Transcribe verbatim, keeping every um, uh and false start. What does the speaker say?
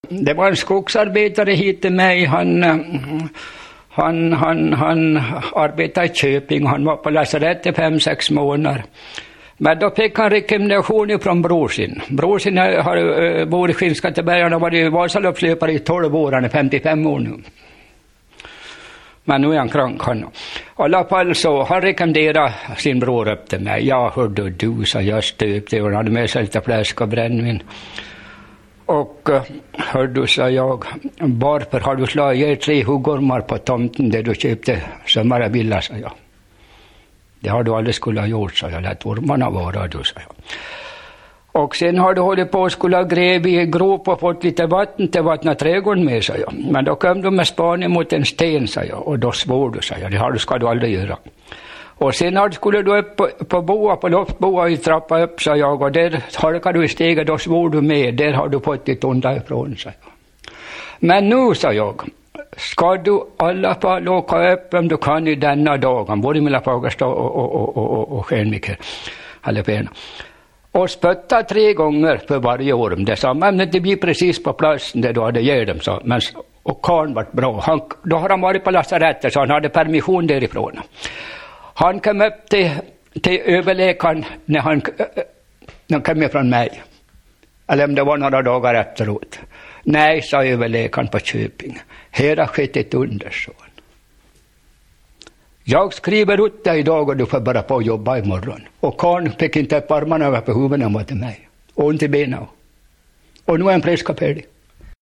Det var en skogsarbetare hit till mig. Han, han, han, han arbetade i Köping. Han var på lasarett i fem, sex månader. Men då fick han rekommendation från brorsin. Brorsin har bor i Skinnskatteberg. Han var i Vasaloppslöpare i tolv år. Han är femtiofem år nu. Men nu är han krank han. I alla fall så han rekommenderade sin bror upp till mig. Jag hörde du, så jag stöpte och han hade med sig lite fläsk och brännvin. Och hörde, sa jag, varför har du slagit tre huggormar på tomten där du köpte sommarvilla, sa jag. Det har du aldrig skulle ha gjort, sa jag. Lät ormarna vara, du, sa jag. Och sen har du hållit på och skulle ha grävt i grop och fått lite vatten till vattna trädgården med, sa jag. Men då kom du med spaning mot en sten, sa jag. Och då svor du, sa jag. Det har du, ska du aldrig göra. Och sen har, skulle du upp på, på boa, på loftboa i trappa upp, sa jag. Och där halkar du i steget, då svor du med. Där har du fått ditt onda ifrån, sa jag. Men nu, sa jag, ska du i alla fall åka upp om du kan i denna dagen. Både mellan Fagersta och, och, och, och, och, och Skänmycket. Och spötta tre gånger för varje år. Det sa, men det blir precis på platsen där du hade gett dem, sa. Men, och karln var bra. Han, då har han varit på lasarettet, så han hade permission därifrån. Han kom upp till, till överläkaren när han, när han kom från mig. Eller om det var några dagar efteråt. Nej, sa överläkaren på Köping. Här har skett ett undersån. Jag skriver ut dig idag och du får bara på att jobba imorgon. Och karln fick inte upp armarna över på huvudet och till mig. Och ont i benen. Och nu är han frisk och färdig.